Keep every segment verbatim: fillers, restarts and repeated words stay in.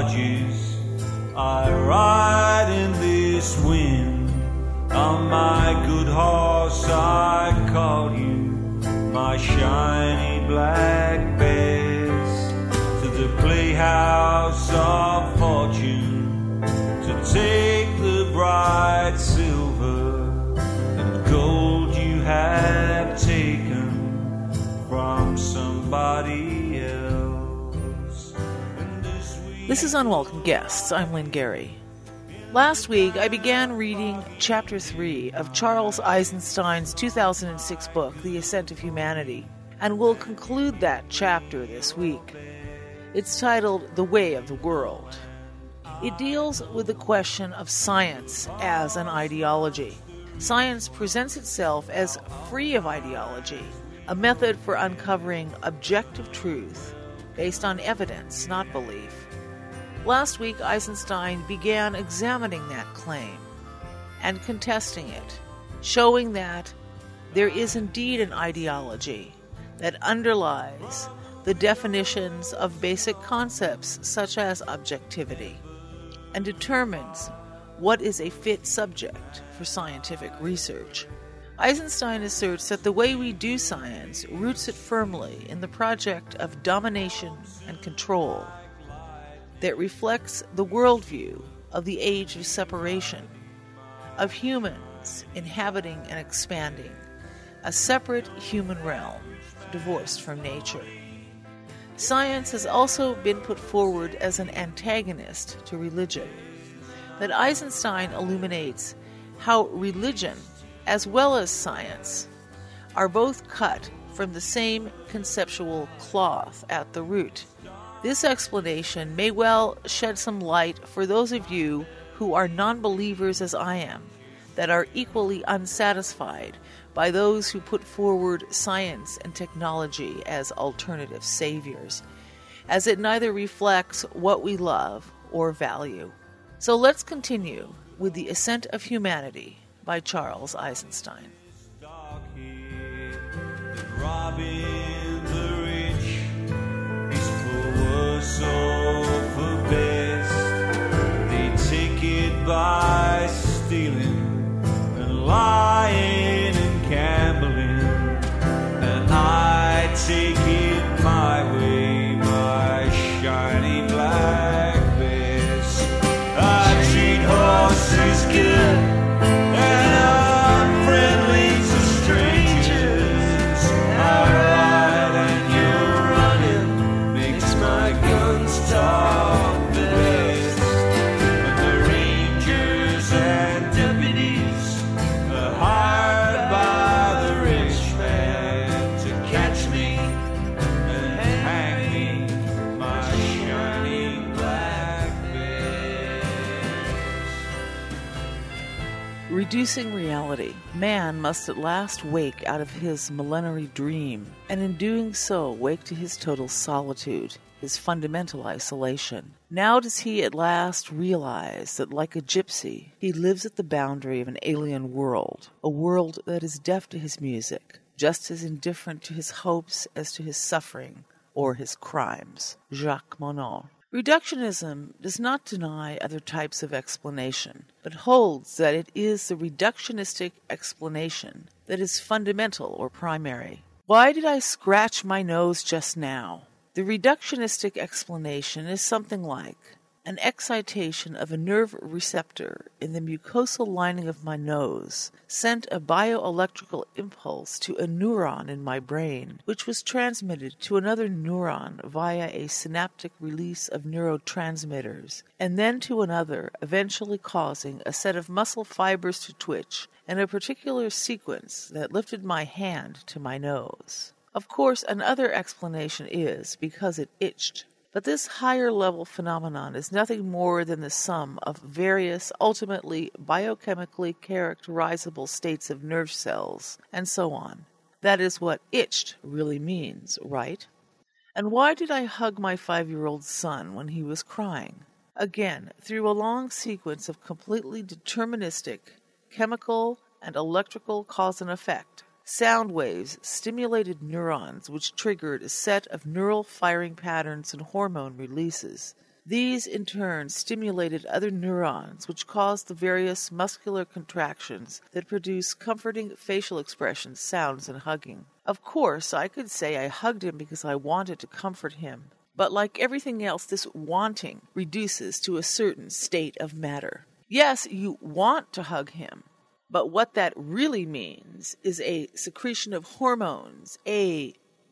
barges. I ride in this wind. On my good horse I call you, my shiny black bears, to the playhouse of fortune, to take the bright silver and gold you have taken from somebody else. This, this is Unwelcome Guests. I'm Lynn Gary. Last week, I began reading Chapter three of Charles Eisenstein's two thousand six book, The Ascent of Humanity, and will conclude that chapter this week. It's titled The Way of the World. It deals with the question of science as an ideology. Science presents itself as free of ideology, a method for uncovering objective truth based on evidence, not belief. Last week, Eisenstein began examining that claim and contesting it, showing that there is indeed an ideology that underlies the definitions of basic concepts such as objectivity and determines what is a fit subject for scientific research. Eisenstein asserts that the way we do science roots it firmly in the project of domination and control that reflects the worldview of the age of separation, of humans inhabiting and expanding a separate human realm divorced from nature. Science has also been put forward as an antagonist to religion, but Eisenstein illuminates how religion, as well as science, are both cut from the same conceptual cloth at the root. This explanation may well shed some light for those of you who are non-believers as I am, that are equally unsatisfied by those who put forward science and technology as alternative saviors, as it neither reflects what we love or value. So let's continue with The Ascent of Humanity by Charles Eisenstein. Robin the rich is for worse or for best. They take it by stealing and lying and gambling, and I take it my way, my shiny black bears. I treat horses good and I'm friendly to strangers. I ride and you're running, makes my guns talk the best. But the rangers and deputies are hired by the rich man to catch me and hang me, my shiny black bears. Reducing reality, man must at last wake out of his millenary dream, and in doing so wake to his total solitude, his fundamental isolation. Now does he at last realize that, like a gypsy, he lives at the boundary of an alien world, a world that is deaf to his music, just as indifferent to his hopes as to his suffering or his crimes. Jacques Monod. Reductionism does not deny other types of explanation, but holds that it is the reductionistic explanation that is fundamental or primary. Why did I scratch my nose just now? The reductionistic explanation is something like an excitation of a nerve receptor in the mucosal lining of my nose sent a bioelectrical impulse to a neuron in my brain, which was transmitted to another neuron via a synaptic release of neurotransmitters, and then to another, eventually causing a set of muscle fibers to twitch in a particular sequence that lifted my hand to my nose. Of course, another explanation is because it itched. But this higher-level phenomenon is nothing more than the sum of various, ultimately biochemically characterizable states of nerve cells, and so on. That is what itched really means, right? And why did I hug my five-year-old son when he was crying? Again, through a long sequence of completely deterministic chemical and electrical cause and effect. Sound waves stimulated neurons which triggered a set of neural firing patterns and hormone releases. These, in turn, stimulated other neurons, which caused the various muscular contractions that produce comforting facial expressions, sounds, and hugging. Of course, I could say I hugged him because I wanted to comfort him, but like everything else, this wanting reduces to a certain state of matter. Yes, you want to hug him, but what that really means is a secretion of hormones, A,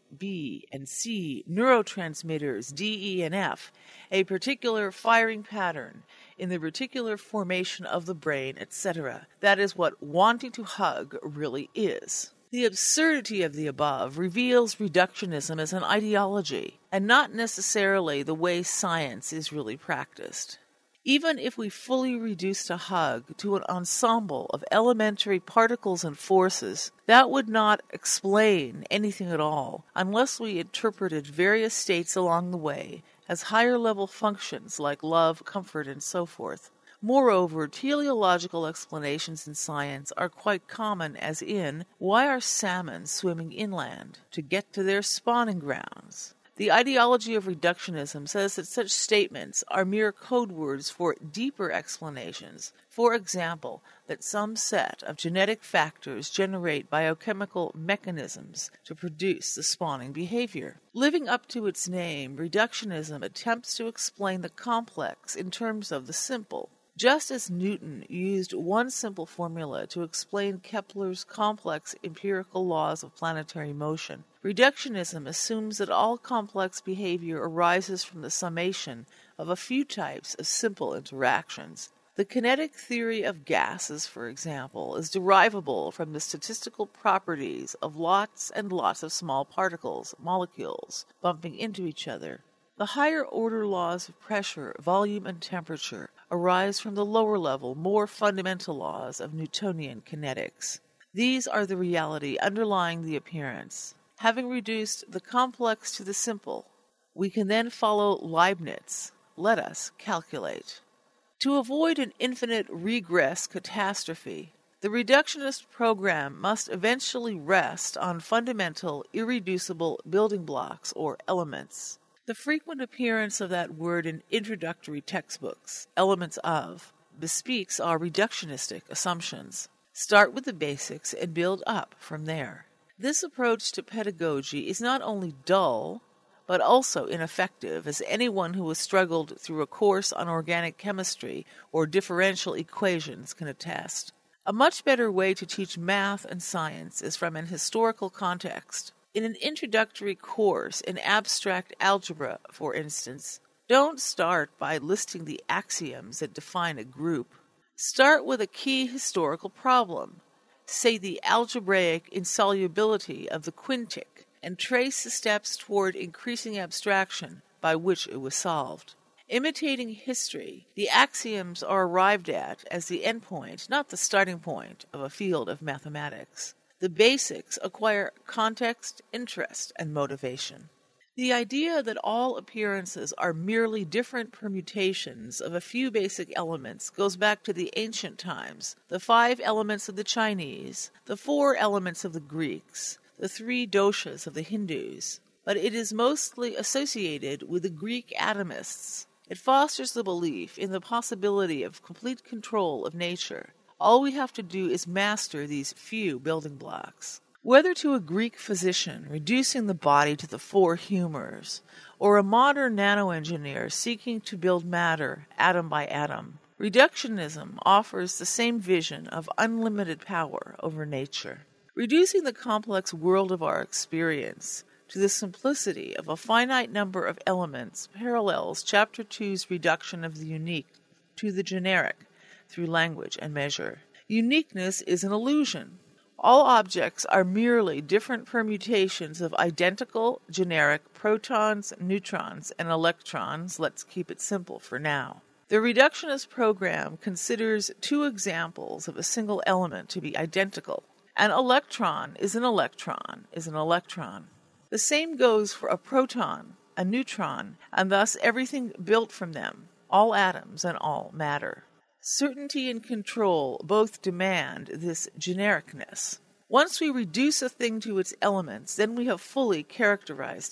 B, and C, neurotransmitters, D, E, and F, a particular firing pattern in the reticular formation of the brain, et cetera. That is what wanting to hug really is. The absurdity of the above reveals reductionism as an ideology, and not necessarily the way science is really practiced. Even if we fully reduced a hug to an ensemble of elementary particles and forces, that would not explain anything at all unless we interpreted various states along the way as higher-level functions like love, comfort, and so forth. Moreover, teleological explanations in science are quite common, as in, why are salmon swimming inland? To get to their spawning grounds. The ideology of reductionism says that such statements are mere code words for deeper explanations. For example, that some set of genetic factors generate biochemical mechanisms to produce the spawning behavior. Living up to its name, reductionism attempts to explain the complex in terms of the simple. Just as Newton used one simple formula to explain Kepler's complex empirical laws of planetary motion, reductionism assumes that all complex behavior arises from the summation of a few types of simple interactions. The kinetic theory of gases, for example, is derivable from the statistical properties of lots and lots of small particles, molecules, bumping into each other. The higher-order laws of pressure, volume, and temperature arise from the lower-level, more fundamental laws of Newtonian kinetics. These are the reality underlying the appearance. Having reduced the complex to the simple, we can then follow Leibniz. Let us calculate. To avoid an infinite regress catastrophe, the reductionist program must eventually rest on fundamental, irreducible building blocks or elements. The frequent appearance of that word in introductory textbooks, elements of, bespeaks our reductionistic assumptions. Start with the basics and build up from there. This approach to pedagogy is not only dull, but also ineffective, as anyone who has struggled through a course on organic chemistry or differential equations can attest. A much better way to teach math and science is from an historical context. In an introductory course in abstract algebra, for instance, don't start by listing the axioms that define a group. Start with a key historical problem, say the algebraic insolubility of the quintic, and trace the steps toward increasing abstraction by which it was solved. Imitating history, the axioms are arrived at as the endpoint, not the starting point, of a field of mathematics. The basics acquire context, interest, and motivation. The idea that all appearances are merely different permutations of a few basic elements goes back to the ancient times, the five elements of the Chinese, the four elements of the Greeks, the three doshas of the Hindus, but it is mostly associated with the Greek atomists. It fosters the belief in the possibility of complete control of nature. All we have to do is master these few building blocks. Whether to a Greek physician reducing the body to the four humors, or a modern nanoengineer seeking to build matter atom by atom, reductionism offers the same vision of unlimited power over nature. Reducing the complex world of our experience to the simplicity of a finite number of elements parallels Chapter two's reduction of the unique to the generic through language and measure. Uniqueness is an illusion. All objects are merely different permutations of identical, generic protons, neutrons, and electrons. Let's keep it simple for now. The reductionist program considers two examples of a single element to be identical. An electron is an electron is an electron. The same goes for a proton, a neutron, and thus everything built from them, all atoms and all matter. Certainty and control both demand this genericness. Once we reduce a thing to its elements, then we have fully characterized it.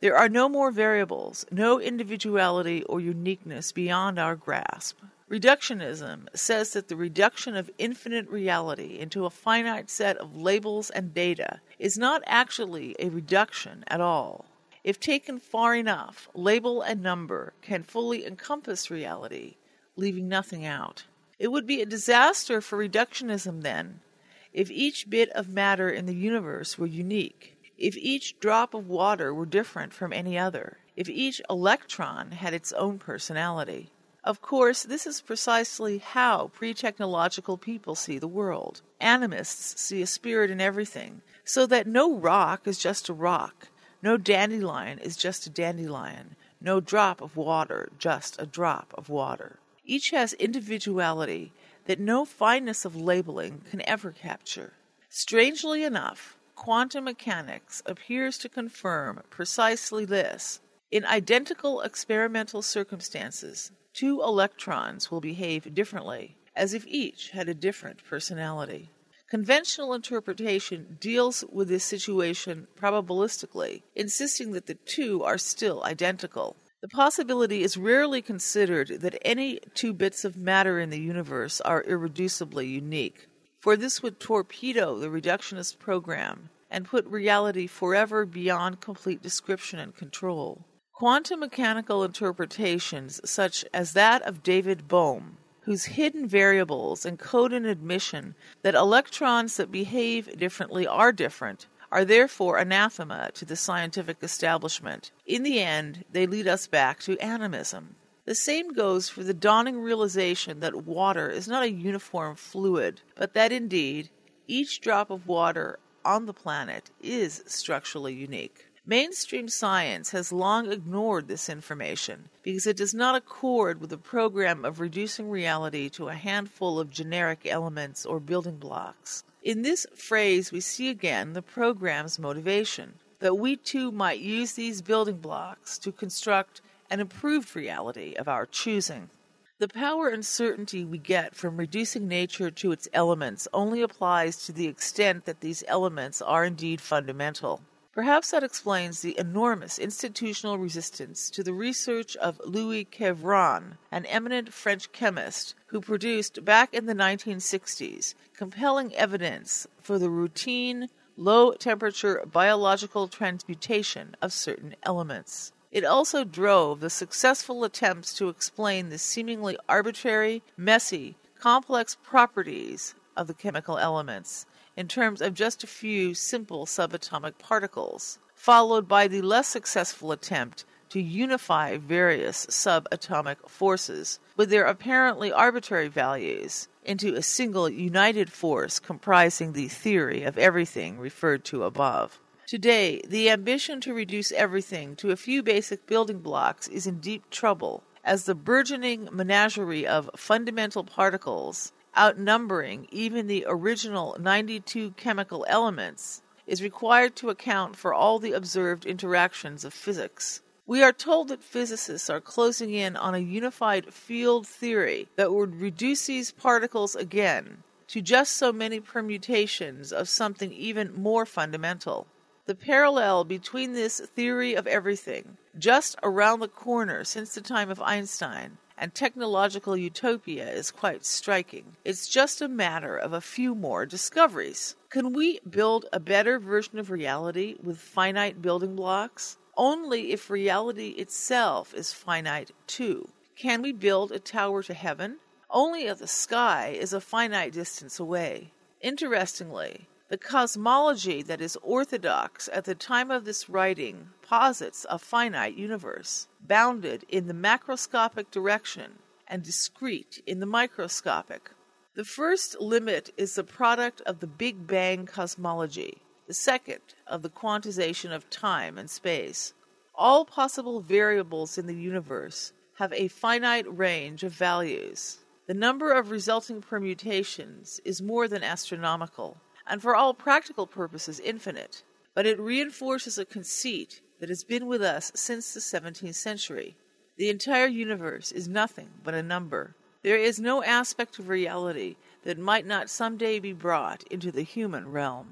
There are no more variables, no individuality or uniqueness beyond our grasp. Reductionism says that the reduction of infinite reality into a finite set of labels and data is not actually a reduction at all. If taken far enough, label and number can fully encompass reality, leaving nothing out. It would be a disaster for reductionism, then, if each bit of matter in the universe were unique, if each drop of water were different from any other, if each electron had its own personality. Of course, this is precisely how pre-technological people see the world. Animists see a spirit in everything, so that no rock is just a rock, no dandelion is just a dandelion, no drop of water just a drop of water. Each has individuality that no fineness of labeling can ever capture. Strangely enough, quantum mechanics appears to confirm precisely this. In identical experimental circumstances, two electrons will behave differently, as if each had a different personality. Conventional interpretation deals with this situation probabilistically, insisting that the two are still identical. The possibility is rarely considered that any two bits of matter in the universe are irreducibly unique, for this would torpedo the reductionist program and put reality forever beyond complete description and control. Quantum mechanical interpretations, such as that of David Bohm, whose hidden variables encode an admission that electrons that behave differently are different, are therefore anathema to the scientific establishment. In the end, they lead us back to animism. The same goes for the dawning realization that water is not a uniform fluid, but that indeed, each drop of water on the planet is structurally unique. Mainstream science has long ignored this information because it does not accord with the program of reducing reality to a handful of generic elements or building blocks. In this phrase, we see again the program's motivation, that we too might use these building blocks to construct an improved reality of our choosing. The power and certainty we get from reducing nature to its elements only applies to the extent that these elements are indeed fundamental. Perhaps that explains the enormous institutional resistance to the research of Louis Quevran, an eminent French chemist who produced, back in the nineteen sixties, compelling evidence for the routine, low-temperature biological transmutation of certain elements. It also drove the successful attempts to explain the seemingly arbitrary, messy, complex properties of the chemical elements in terms of just a few simple subatomic particles, followed by the less successful attempt to unify various subatomic forces with their apparently arbitrary values into a single united force comprising the theory of everything referred to above. Today, the ambition to reduce everything to a few basic building blocks is in deep trouble, as the burgeoning menagerie of fundamental particles, outnumbering even the original ninety-two chemical elements, is required to account for all the observed interactions of physics. We are told that physicists are closing in on a unified field theory that would reduce these particles again to just so many permutations of something even more fundamental. The parallel between this theory of everything, just around the corner since the time of Einstein, and technological utopia is quite striking. It's just a matter of a few more discoveries. Can we build a better version of reality with finite building blocks? Only if reality itself is finite too. Can we build a tower to heaven? Only if the sky is a finite distance away. Interestingly, the cosmology that is orthodox at the time of this writing posits a finite universe, bounded in the macroscopic direction and discrete in the microscopic. The first limit is the product of the Big Bang cosmology, the second of the quantization of time and space. All possible variables in the universe have a finite range of values. The number of resulting permutations is more than astronomical, and for all practical purposes infinite, but it reinforces a conceit that has been with us since the seventeenth century. The entire universe is nothing but a number. There is no aspect of reality that might not someday be brought into the human realm.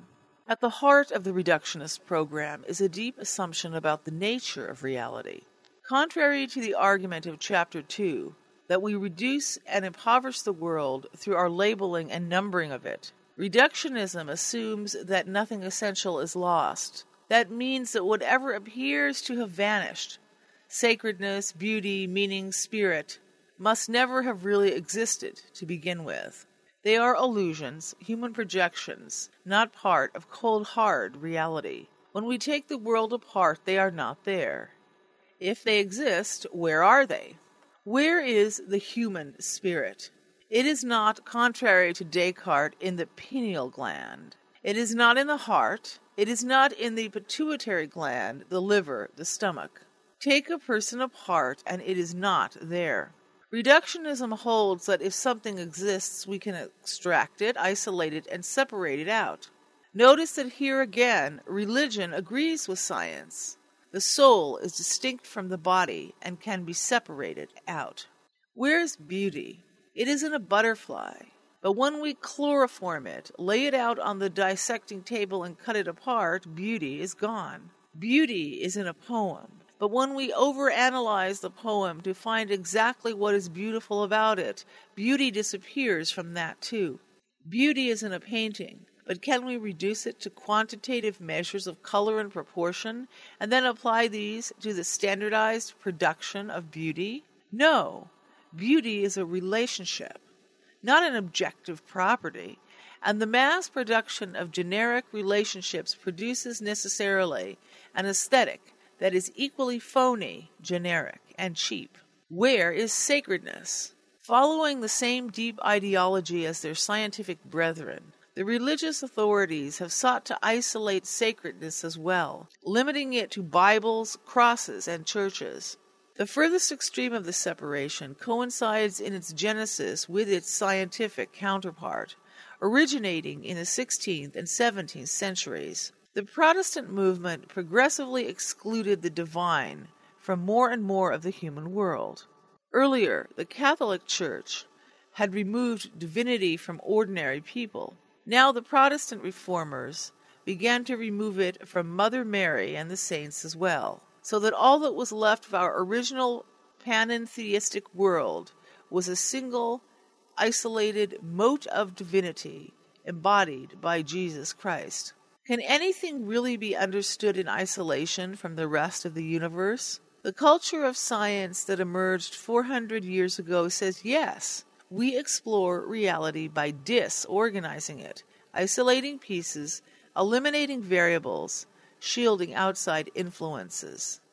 At the heart of the reductionist program is a deep assumption about the nature of reality. Contrary to the argument of Chapter two, that we reduce and impoverish the world through our labeling and numbering of it, reductionism assumes that nothing essential is lost. That means that whatever appears to have vanished, sacredness, beauty, meaning, spirit, must never have really existed to begin with. They are illusions, human projections, not part of cold, hard reality. When we take the world apart, they are not there. If they exist, where are they? Where is the human spirit? It is not, contrary to Descartes, in the pineal gland. It is not in the heart. It is not in the pituitary gland, the liver, the stomach. Take a person apart, and it is not there. Reductionism holds that if something exists, we can extract it, isolate it, and separate it out. Notice that here again, religion agrees with science. The soul is distinct from the body and can be separated out. Where's beauty? It is in a butterfly. But when we chloroform it, lay it out on the dissecting table and cut it apart, beauty is gone. Beauty is in a poem. But when we overanalyze the poem to find exactly what is beautiful about it, beauty disappears from that too. Beauty is in a painting, but can we reduce it to quantitative measures of color and proportion, and then apply these to the standardized production of beauty? No. Beauty is a relationship, not an objective property, and the mass production of generic relationships produces necessarily an aesthetic that is equally phony, generic, and cheap. Where is sacredness? Following the same deep ideology as their scientific brethren, the religious authorities have sought to isolate sacredness as well, limiting it to Bibles, crosses, and churches. The furthest extreme of the separation coincides in its genesis with its scientific counterpart, originating in the sixteenth and seventeenth centuries. The Protestant movement progressively excluded the divine from more and more of the human world. Earlier, the Catholic Church had removed divinity from ordinary people. Now the Protestant reformers began to remove it from Mother Mary and the saints as well, so that all that was left of our original panentheistic world was a single, isolated mote of divinity embodied by Jesus Christ. Can anything really be understood in isolation from the rest of the universe? The culture of science that emerged four hundred years ago says yes, we explore reality by disorganizing it, isolating pieces, eliminating variables, shielding outside influences.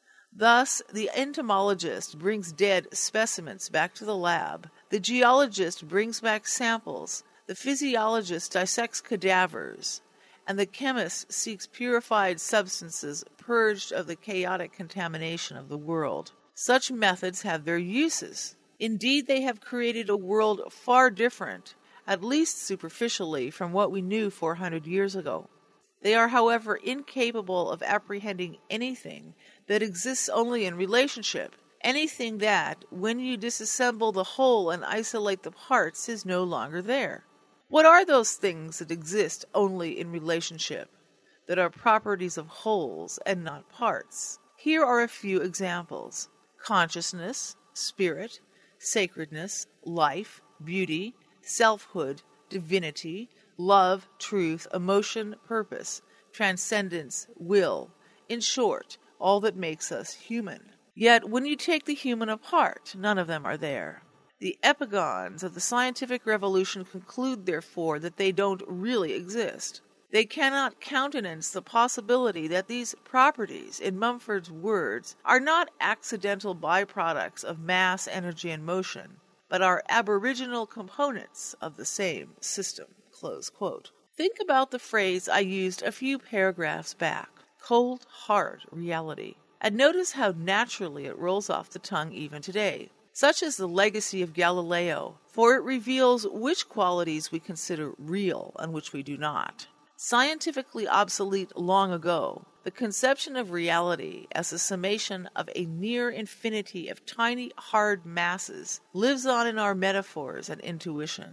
Thus, the entomologist brings dead specimens back to the lab, the geologist brings back samples, the physiologist dissects cadavers, and the chemist seeks purified substances purged of the chaotic contamination of the world. Such methods have their uses. Indeed, they have created a world far different, at least superficially, from what we knew four hundred years ago. They are, however, incapable of apprehending anything that exists only in relationship, anything that, when you disassemble the whole and isolate the parts, is no longer there. What are those things that exist only in relationship, that are properties of wholes and not parts? Here are a few examples. Consciousness, spirit, sacredness, life, beauty, selfhood, divinity, love, truth, emotion, purpose, transcendence, will. In short, all that makes us human. Yet, when you take the human apart, none of them are there. The epigons of the scientific revolution conclude, therefore, that they don't really exist. They cannot countenance the possibility that these properties, in Mumford's words, are not accidental byproducts of mass, energy, and motion, but are aboriginal components of the same system. Close quote. Think about the phrase I used a few paragraphs back, cold, hard reality, and notice how naturally it rolls off the tongue even today. Such is the legacy of Galileo, for it reveals which qualities we consider real and which we do not. Scientifically obsolete long ago, the conception of reality as a summation of a near infinity of tiny, hard masses lives on in our metaphors and intuitions.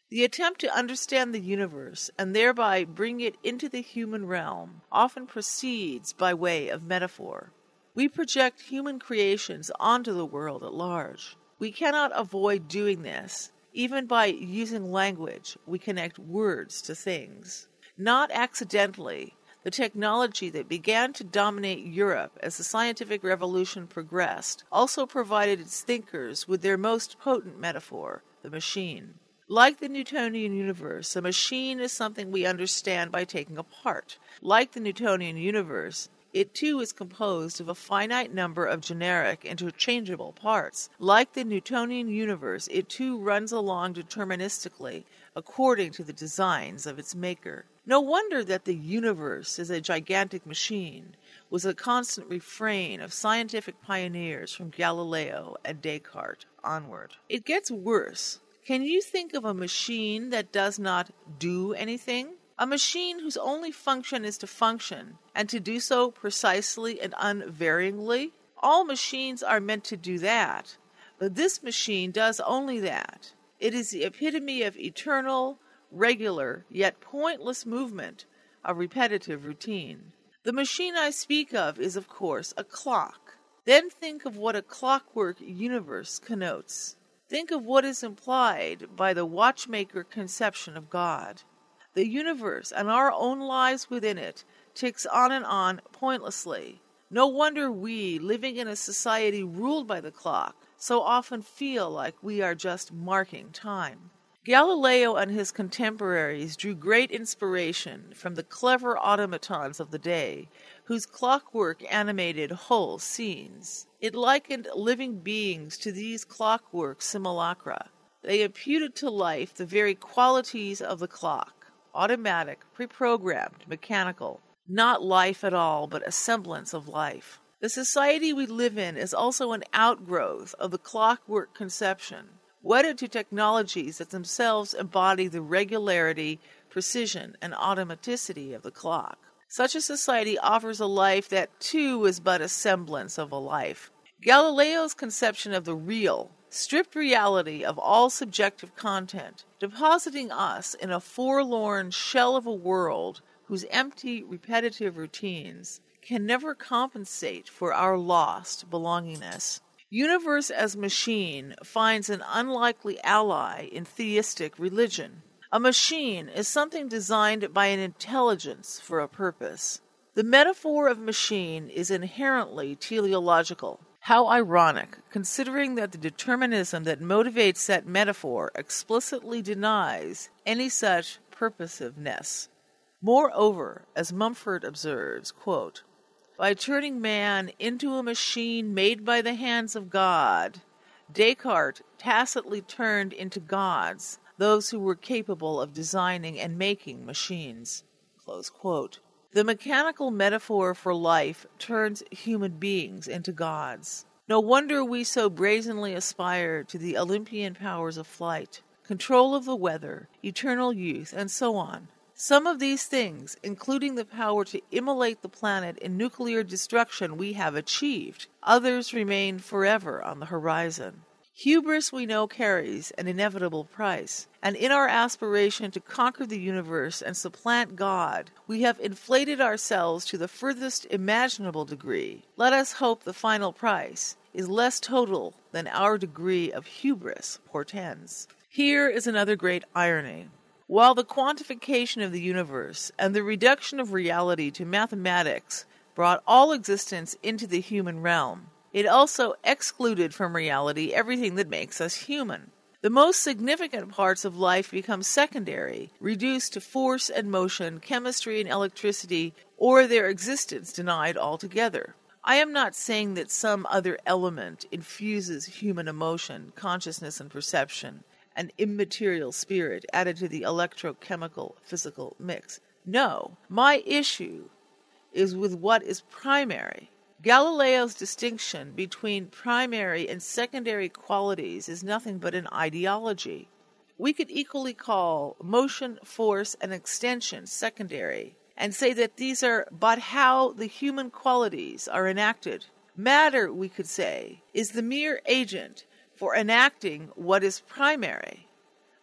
The attempt to understand the universe and thereby bring it into the human realm often proceeds by way of metaphor. We project human creations onto the world at large. We cannot avoid doing this. Even by using language, we connect words to things. Not accidentally, the technology that began to dominate Europe as the scientific revolution progressed also provided its thinkers with their most potent metaphor, the machine. Like the Newtonian universe, a machine is something we understand by taking apart. Like the Newtonian universe, it too is composed of a finite number of generic, interchangeable parts. Like the Newtonian universe, it too runs along deterministically, according to the designs of its maker. No wonder that the universe is a gigantic machine was a constant refrain of scientific pioneers from Galileo and Descartes onward. It gets worse. Can you think of a machine that does not do anything? A machine whose only function is to function, and to do so precisely and unvaryingly? All machines are meant to do that, but this machine does only that. It is the epitome of eternal, regular, yet pointless movement, a repetitive routine. The machine I speak of is, of course, a clock. Then think of what a clockwork universe connotes. Think of what is implied by the watchmaker conception of God. The universe and our own lives within it ticks on and on pointlessly. No wonder we, living in a society ruled by the clock, so often feel like we are just marking time. Galileo and his contemporaries drew great inspiration from the clever automatons of the day, whose clockwork animated whole scenes. It likened living beings to these clockwork simulacra. They imputed to life the very qualities of the clock, automatic, pre-programmed, mechanical, not life at all, but a semblance of life. The society we live in is also an outgrowth of the clockwork conception, wedded to technologies that themselves embody the regularity, precision, and automaticity of the clock. Such a society offers a life that, too, is but a semblance of a life. Galileo's conception of the real stripped reality of all subjective content, depositing us in a forlorn shell of a world whose empty, repetitive routines can never compensate for our lost belongingness. Universe as machine finds an unlikely ally in theistic religion. A machine is something designed by an intelligence for a purpose. The metaphor of machine is inherently teleological. How ironic, considering that the determinism that motivates that metaphor explicitly denies any such purposiveness. Moreover, as Mumford observes, quote, by turning man into a machine made by the hands of God, Descartes tacitly turned into gods those who were capable of designing and making machines. Close quote. The mechanical metaphor for life turns human beings into gods. No wonder we so brazenly aspire to the Olympian powers of flight, control of the weather, eternal youth, and so on. Some of these things, including the power to immolate the planet in nuclear destruction, we have achieved. Others remain forever on the horizon. Hubris, we know, carries an inevitable price, and in our aspiration to conquer the universe and supplant God, we have inflated ourselves to the furthest imaginable degree. Let us hope the final price is less total than our degree of hubris portends. Here is another great irony. While the quantification of the universe and the reduction of reality to mathematics brought all existence into the human realm, it also excluded from reality everything that makes us human. The most significant parts of life become secondary, reduced to force and motion, chemistry and electricity, or their existence denied altogether. I am not saying that some other element infuses human emotion, consciousness, and perception, an immaterial spirit added to the electrochemical physical mix. No, my issue is with what is primary. Galileo's distinction between primary and secondary qualities is nothing but an ideology. We could equally call motion, force, and extension secondary, and say that these are but how the human qualities are enacted. Matter, we could say, is the mere agent for enacting what is primary.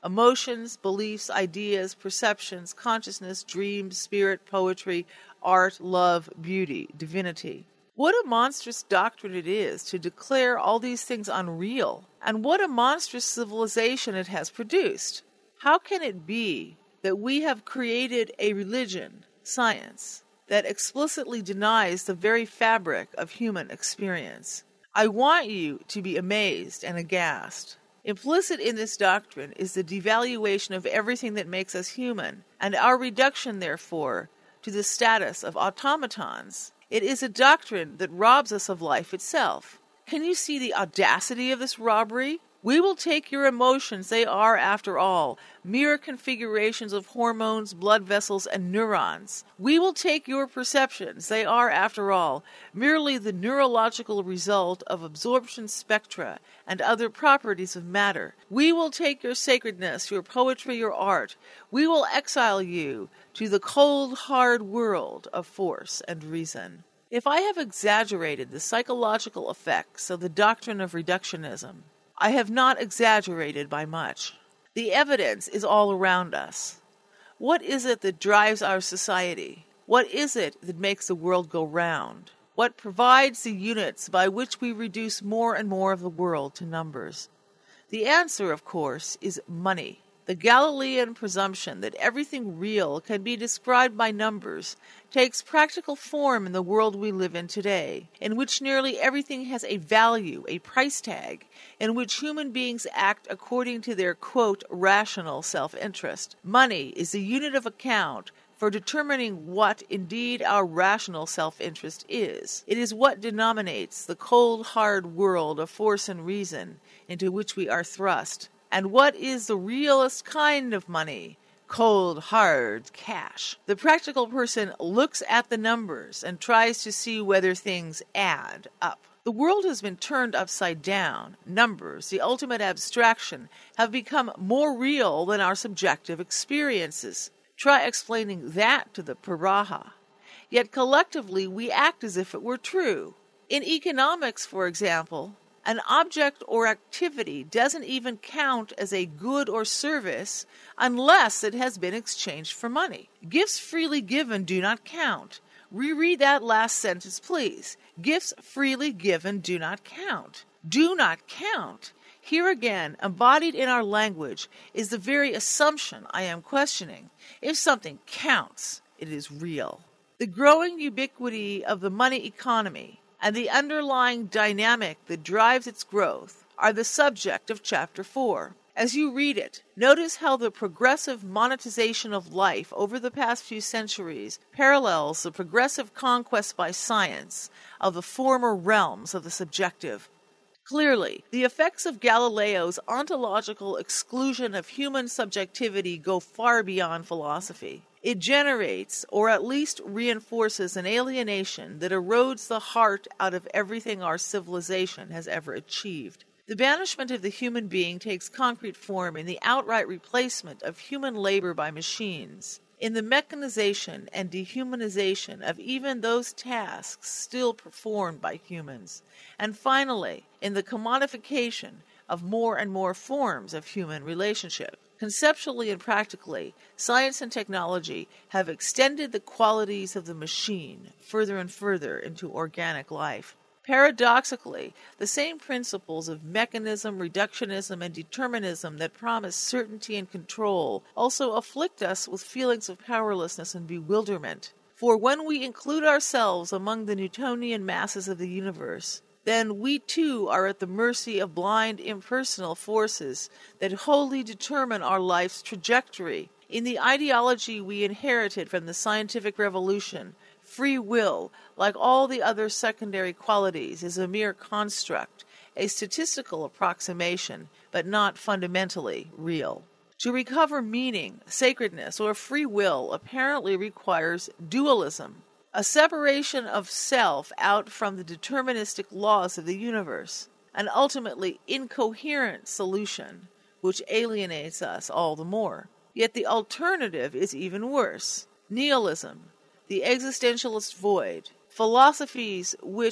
Emotions, beliefs, ideas, perceptions, consciousness, dreams, spirit, poetry, art, love, beauty, divinity. What a monstrous doctrine it is to declare all these things unreal, and what a monstrous civilization it has produced. How can it be that we have created a religion, science, that explicitly denies the very fabric of human experience? I want you to be amazed and aghast. Implicit in this doctrine is the devaluation of everything that makes us human, and our reduction, therefore, to the status of automatons. It is a doctrine that robs us of life itself. Can you see the audacity of this robbery? We will take your emotions, they are, after all, mere configurations of hormones, blood vessels, and neurons. We will take your perceptions, they are, after all, merely the neurological result of absorption spectra and other properties of matter. We will take your sacredness, your poetry, your art. We will exile you to the cold, hard world of force and reason. If I have exaggerated the psychological effects of the doctrine of reductionism, I have not exaggerated by much. The evidence is all around us. What is it that drives our society? What is it that makes the world go round? What provides the units by which we reduce more and more of the world to numbers? The answer, of course, is money. The Galilean presumption that everything real can be described by numbers takes practical form in the world we live in today, in which nearly everything has a value, a price tag, in which human beings act according to their, quote, rational self-interest. Money is the unit of account for determining what indeed our rational self-interest is. It is what denominates the cold, hard world of force and reason into which we are thrust. And what is the realest kind of money? Cold, hard cash. The practical person looks at the numbers and tries to see whether things add up. The world has been turned upside down. Numbers, the ultimate abstraction, have become more real than our subjective experiences. Try explaining that to the Piraha. Yet collectively we act as if it were true. In economics, for example, an object or activity doesn't even count as a good or service unless it has been exchanged for money. Gifts freely given do not count. Reread that last sentence, please. Gifts freely given do not count. Do not count. Here again, embodied in our language, is the very assumption I am questioning. If something counts, it is real. The growing ubiquity of the money economy and the underlying dynamic that drives its growth are the subject of Chapter four. As you read it, notice how the progressive monetization of life over the past few centuries parallels the progressive conquest by science of the former realms of the subjective. Clearly, the effects of Galileo's ontological exclusion of human subjectivity go far beyond philosophy. It generates, or at least reinforces, an alienation that erodes the heart out of everything our civilization has ever achieved. The banishment of the human being takes concrete form in the outright replacement of human labor by machines, in the mechanization and dehumanization of even those tasks still performed by humans, and finally, in the commodification of more and more forms of human relationship. Conceptually and practically, science and technology have extended the qualities of the machine further and further into organic life. Paradoxically, the same principles of mechanism, reductionism, and determinism that promise certainty and control also afflict us with feelings of powerlessness and bewilderment. For when we include ourselves among the Newtonian masses of the universe, then we too are at the mercy of blind, impersonal forces that wholly determine our life's trajectory. In the ideology we inherited from the scientific revolution, free will, like all the other secondary qualities, is a mere construct, a statistical approximation, but not fundamentally real. To recover meaning, sacredness, or free will apparently requires dualism, a separation of self out from the deterministic laws of the universe, an ultimately incoherent solution which alienates us all the more. Yet the alternative is even worse. Nihilism, the existentialist void, philosophies which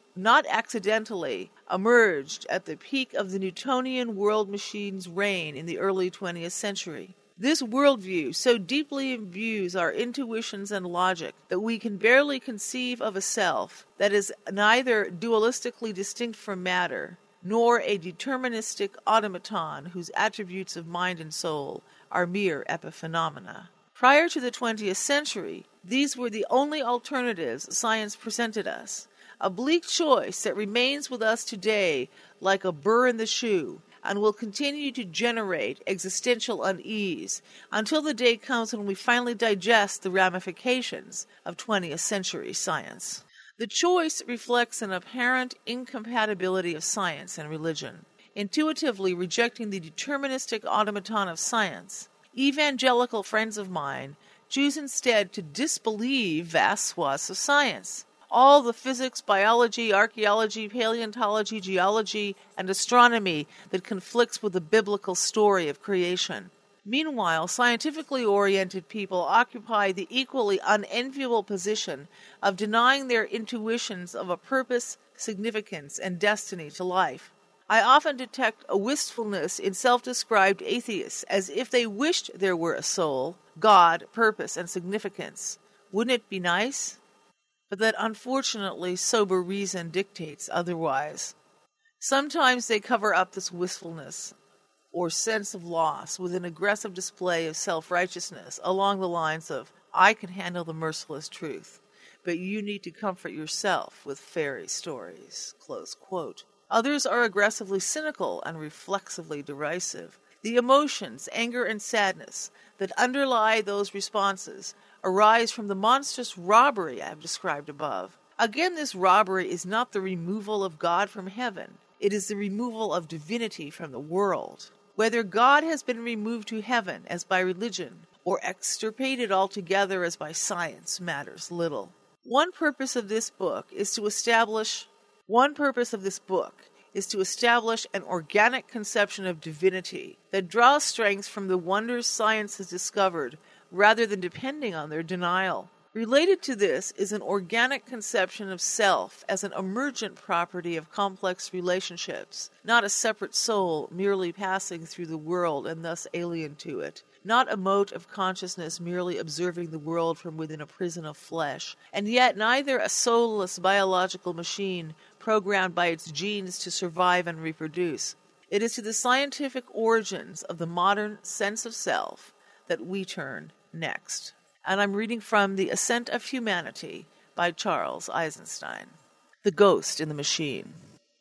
not accidentally, emerged at the peak of the Newtonian world machine's reign in the early twentieth century. This worldview so deeply imbues our intuitions and logic that we can barely conceive of a self that is neither dualistically distinct from matter, nor a deterministic automaton whose attributes of mind and soul are mere epiphenomena. Prior to the twentieth century, these were the only alternatives science presented us, a bleak choice that remains with us today like a burr in the shoe, and will continue to generate existential unease until the day comes when we finally digest the ramifications of twentieth century science. The choice reflects an apparent incompatibility of science and religion. Intuitively rejecting the deterministic automaton of science, evangelical friends of mine choose instead to disbelieve vast swaths of science. All the physics, biology, archaeology, paleontology, geology, and astronomy that conflicts with the biblical story of creation. Meanwhile, scientifically oriented people occupy the equally unenviable position of denying their intuitions of a purpose, significance, and destiny to life. I often detect a wistfulness in self-described atheists, as if they wished there were a soul, God, purpose, and significance. Wouldn't it be nice? But that unfortunately sober reason dictates otherwise. Sometimes they cover up this wistfulness or sense of loss with an aggressive display of self-righteousness along the lines of, I can handle the merciless truth, but you need to comfort yourself with fairy stories, close quote. Others are aggressively cynical and reflexively derisive. The emotions, anger and sadness, that underlie those responses arise from the monstrous robbery I have described above. Again, this robbery is not the removal of God from heaven. It is the removal of divinity from the world. Whether God has been removed to heaven as by religion or extirpated altogether as by science matters little. One purpose of this book is to establish one purpose of this book is to establish an organic conception of divinity that draws strength from the wonders science has discovered rather than depending on their denial. Related to this is an organic conception of self as an emergent property of complex relationships, not a separate soul merely passing through the world and thus alien to it, not a mote of consciousness merely observing the world from within a prison of flesh, and yet neither a soulless biological machine programmed by its genes to survive and reproduce. It is to the scientific origins of the modern sense of self that we turn next. And I'm reading from The Ascent of Humanity by Charles Eisenstein. The Ghost in the Machine.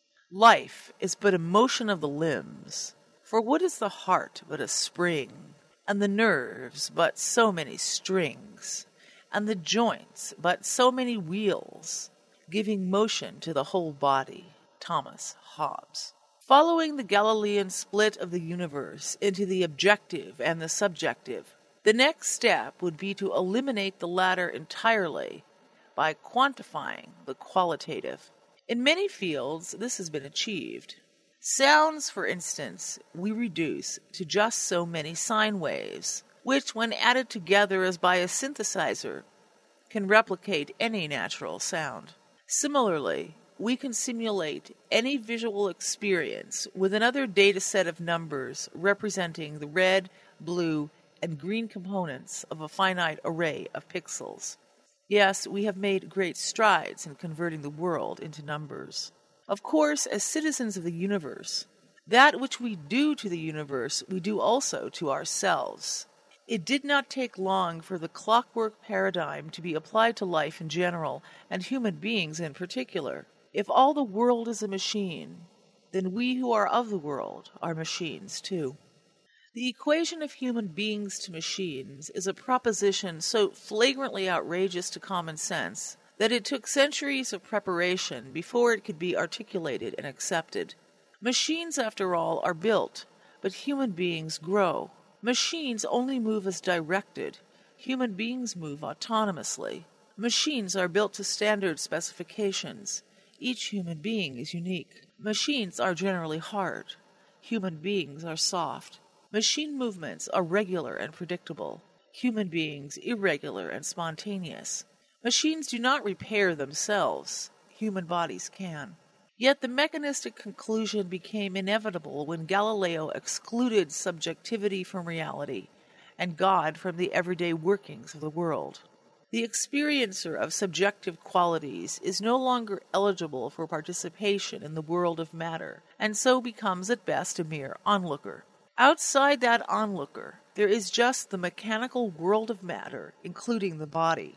Life is but a motion of the limbs, for what is the heart but a spring, and the nerves but so many strings, and the joints but so many wheels, giving motion to the whole body. Thomas Hobbes. Following the Galilean split of the universe into the objective and the subjective, the next step would be to eliminate the latter entirely by quantifying the qualitative. In many fields, this has been achieved. Sounds, for instance, we reduce to just so many sine waves, which, when added together as by a synthesizer, can replicate any natural sound. Similarly, we can simulate any visual experience with another data set of numbers representing the red, blue, and green components of a finite array of pixels. Yes, we have made great strides in converting the world into numbers. Of course, as citizens of the universe, that which we do to the universe, we do also to ourselves. It did not take long for the clockwork paradigm to be applied to life in general, and human beings in particular. If all the world is a machine, then we who are of the world are machines too. The equation of human beings to machines is a proposition so flagrantly outrageous to common sense that it took centuries of preparation before it could be articulated and accepted. Machines, after all, are built, but human beings grow. Machines only move as directed. Human beings move autonomously. Machines are built to standard specifications. Each human being is unique. Machines are generally hard. Human beings are soft. Machine movements are regular and predictable. Human beings irregular and spontaneous. Machines do not repair themselves. human bodies can. Yet the mechanistic conclusion became inevitable when Galileo excluded subjectivity from reality and God from the everyday workings of the world. The experiencer of subjective qualities is no longer eligible for participation in the world of matter, and so becomes at best a mere onlooker. Outside that onlooker, there is just the mechanical world of matter, including the body.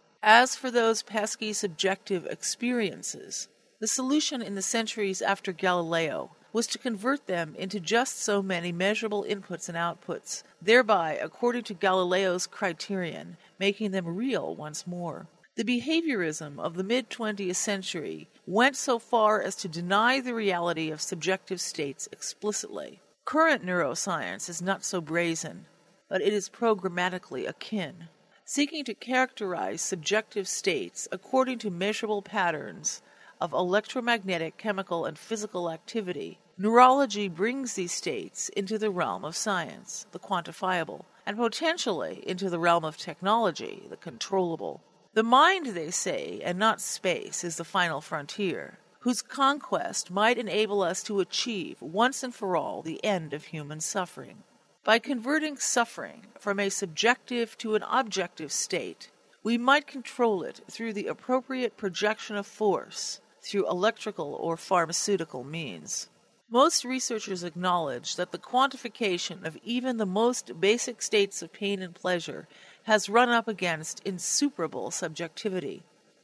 As for those pesky subjective experiences, the solution in the centuries after Galileo was to convert them into just so many measurable inputs and outputs, thereby, according to Galileo's criterion, making them real once more. The behaviorism of the mid-twentieth century went so far as to deny the reality of subjective states explicitly. Current neuroscience is not so brazen, but it is programmatically akin, seeking to characterize subjective states according to measurable patterns of electromagnetic, chemical, and physical activity. Neurology brings these states into the realm of science, the quantifiable, and potentially into the realm of technology, the controllable. The mind, they say, and not space, is the final frontier, whose conquest might enable us to achieve, once and for all, the end of human suffering. By converting suffering from a subjective to an objective state, we might control it through the appropriate projection of force, through electrical or pharmaceutical means. Most researchers acknowledge that the quantification of even the most basic states of pain and pleasure has run up against insuperable subjectivity.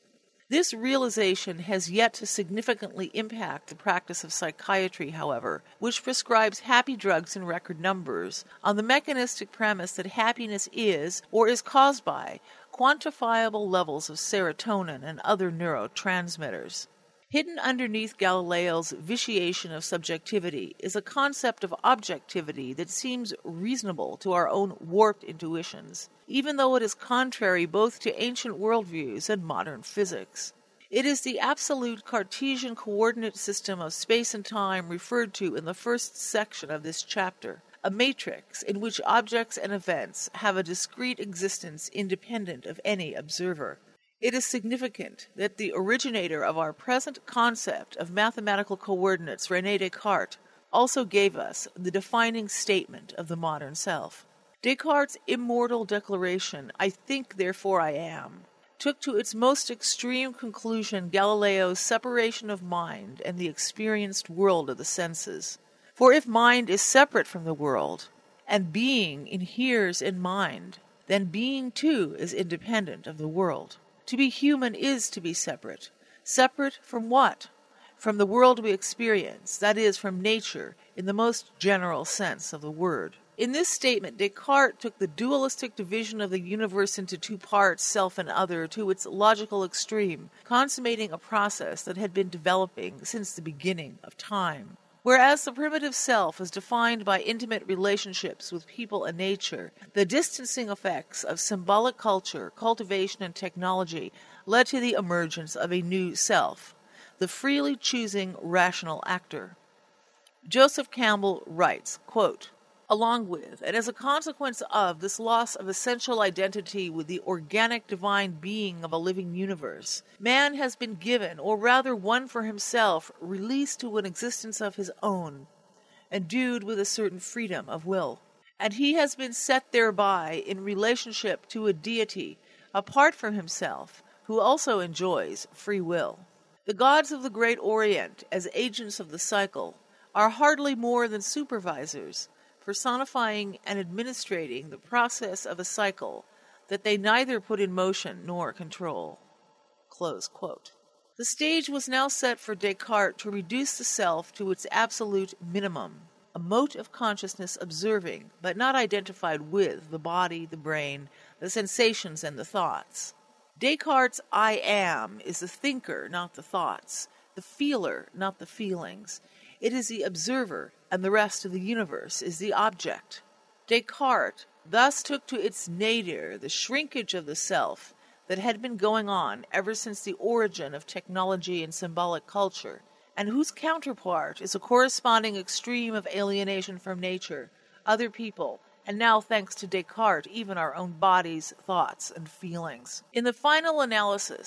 This realization has yet to significantly impact the practice of psychiatry, however, which prescribes happy drugs in record numbers on the mechanistic premise that happiness is, or is caused by, quantifiable levels of serotonin and other neurotransmitters. Hidden underneath Galileo's vitiation of subjectivity is a concept of objectivity that seems reasonable to our own warped intuitions, even though it is contrary both to ancient worldviews and modern physics. It is the absolute Cartesian coordinate system of space and time referred to in the first section of this chapter, a matrix in which objects and events have a discrete existence independent of any observer. It is significant that the originator of our present concept of mathematical coordinates, René Descartes, also gave us the defining statement of the modern self. Descartes' immortal declaration, "I think, therefore I am," took to its most extreme conclusion Galileo's separation of mind and the experienced world of the senses. For if mind is separate from the world, and being inheres in mind, then being too is independent of the world. To be human is to be separate. Separate from what? From the world we experience, that is, from nature, in the most general sense of the word. In this statement, Descartes took the dualistic division of the universe into two parts, self and other, to its logical extreme, consummating a process that had been developing since the beginning of time. Whereas the primitive self is defined by intimate relationships with people and nature, the distancing effects of symbolic culture, cultivation, and technology led to the emergence of a new self, the freely choosing rational actor. Joseph Campbell writes, quote, "Along with, and as a consequence of, this loss of essential identity with the organic divine being of a living universe, man has been given, or rather won for himself, release to an existence of his own, endued with a certain freedom of will. And he has been set thereby in relationship to a deity, apart from himself, who also enjoys free will. The gods of the great Orient, as agents of the cycle, are hardly more than supervisors, personifying and administrating the process of a cycle that they neither put in motion nor control." Close quote. The stage was now set for Descartes to reduce the self to its absolute minimum, a mote of consciousness observing, but not identified with, the body, the brain, the sensations, and the thoughts. Descartes' I am is the thinker, not the thoughts, the feeler, not the feelings. It is the observer, and the rest of the universe is the object. Descartes thus took to its nadir the shrinkage of the self that had been going on ever since the origin of technology and symbolic culture, and whose counterpart is a corresponding extreme of alienation from nature, other people, and now, thanks to Descartes, even our own bodies, thoughts, and feelings. In the final analysis,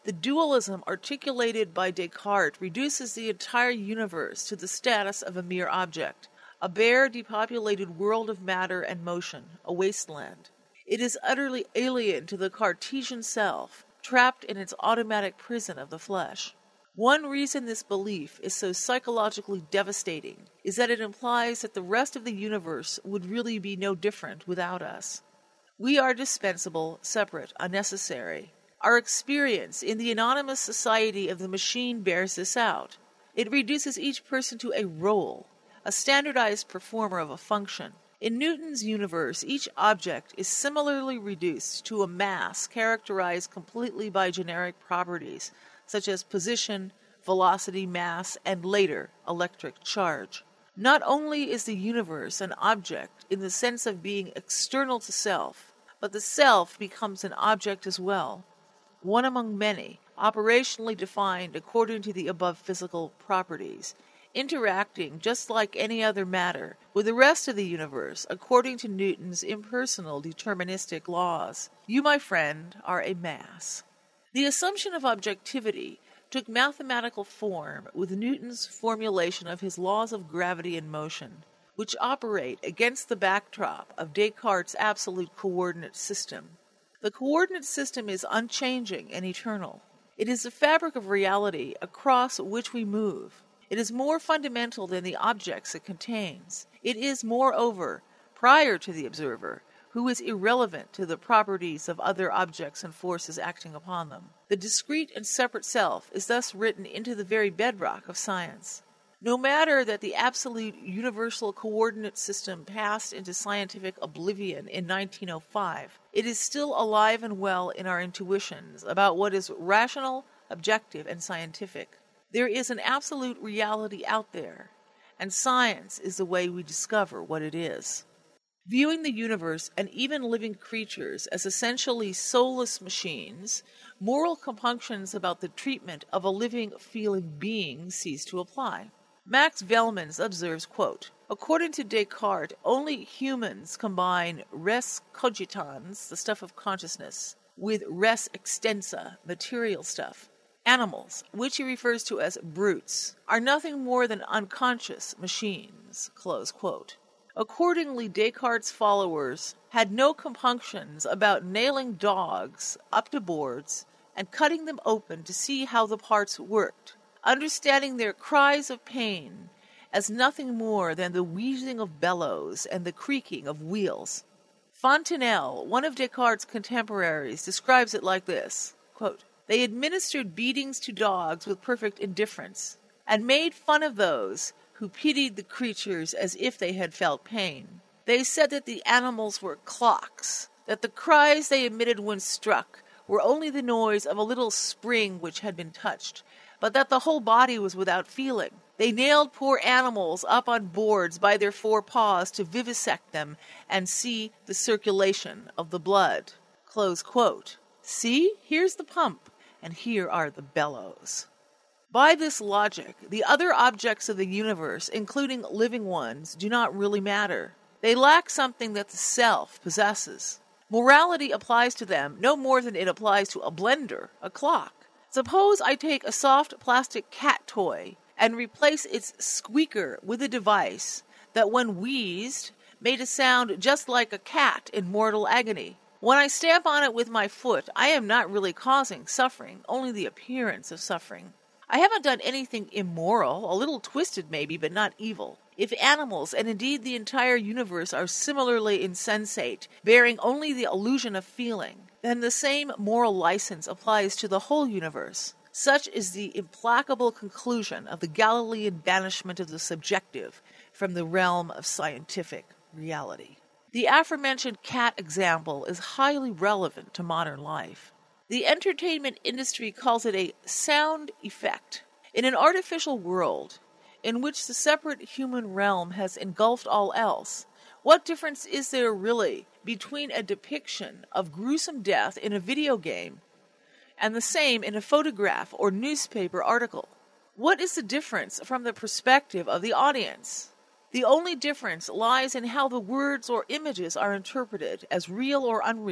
The dualism articulated by Descartes reduces the entire universe to the status of a mere object, a bare, depopulated world of matter and motion, a wasteland. It is utterly alien to the Cartesian self, trapped in its automatic prison of the flesh. One reason this belief is so psychologically devastating is that it implies that the rest of the universe would really be no different without us. We are dispensable, separate, unnecessary. Our experience in the anonymous society of the machine bears this out. It reduces each person to a role, a standardized performer of a function. In Newton's universe, each object is similarly reduced to a mass characterized completely by generic properties, such as position, velocity, mass, and later, electric charge. Not only is the universe an object in the sense of being external to self, but the self becomes an object as well, one among many, operationally defined according to the above physical properties, interacting just like any other matter with the rest of the universe according to Newton's impersonal deterministic laws. You, my friend, are a mass. The assumption of objectivity took mathematical form with Newton's formulation of his laws of gravity and motion, which operate against the backdrop of Descartes' absolute coordinate system. The coordinate system is unchanging and eternal. It is the fabric of reality across which we move. It is more fundamental than the objects it contains. It is, moreover, prior to the observer, who is irrelevant to the properties of other objects and forces acting upon them. The discrete and separate self is thus written into the very bedrock of science. No matter that the absolute universal coordinate system passed into scientific oblivion in nineteen oh five, it is still alive and well in our intuitions about what is rational, objective, and scientific. There is an absolute reality out there, and science is the way we discover what it is. Viewing the universe and even living creatures as essentially soulless machines, moral compunctions about the treatment of a living, feeling being cease to apply. Max Velmans observes, quote, according to Descartes, only humans combine res cogitans, the stuff of consciousness, with res extensa, material stuff. Animals, which he refers to as brutes, are nothing more than unconscious machines, close quote. Accordingly, Descartes' followers had no compunctions about nailing dogs up to boards and cutting them open to see how the parts worked, understanding their cries of pain as nothing more than the wheezing of bellows and the creaking of wheels. Fontenelle, one of Descartes' contemporaries, describes it like this, quote, they administered beatings to dogs with perfect indifference, and made fun of those who pitied the creatures as if they had felt pain. They said that the animals were clocks, that the cries they emitted when struck were only the noise of a little spring which had been touched, but that the whole body was without feeling. They nailed poor animals up on boards by their four paws to vivisect them and see the circulation of the blood. Close quote. See, here's the pump, and here are the bellows. By this logic, the other objects of the universe, including living ones, do not really matter. They lack something that the self possesses. Morality applies to them no more than it applies to a blender, a clock. Suppose I take a soft plastic cat toy and replace its squeaker with a device that, when wheezed, made a sound just like a cat in mortal agony. When I stamp on it with my foot, I am not really causing suffering, only the appearance of suffering. I haven't done anything immoral, a little twisted maybe, but not evil. If animals, and indeed the entire universe, are similarly insensate, bearing only the illusion of feeling, then the same moral license applies to the whole universe. Such is the implacable conclusion of the Galilean banishment of the subjective from the realm of scientific reality. The aforementioned cat example is highly relevant to modern life. The entertainment industry calls it a sound effect. In an artificial world, in which the separate human realm has engulfed all else, what difference is there really between a depiction of gruesome death in a video game and the same in a photograph or newspaper article? What is the difference from the perspective of the audience? The only difference lies in how the words or images are interpreted as real or unreal.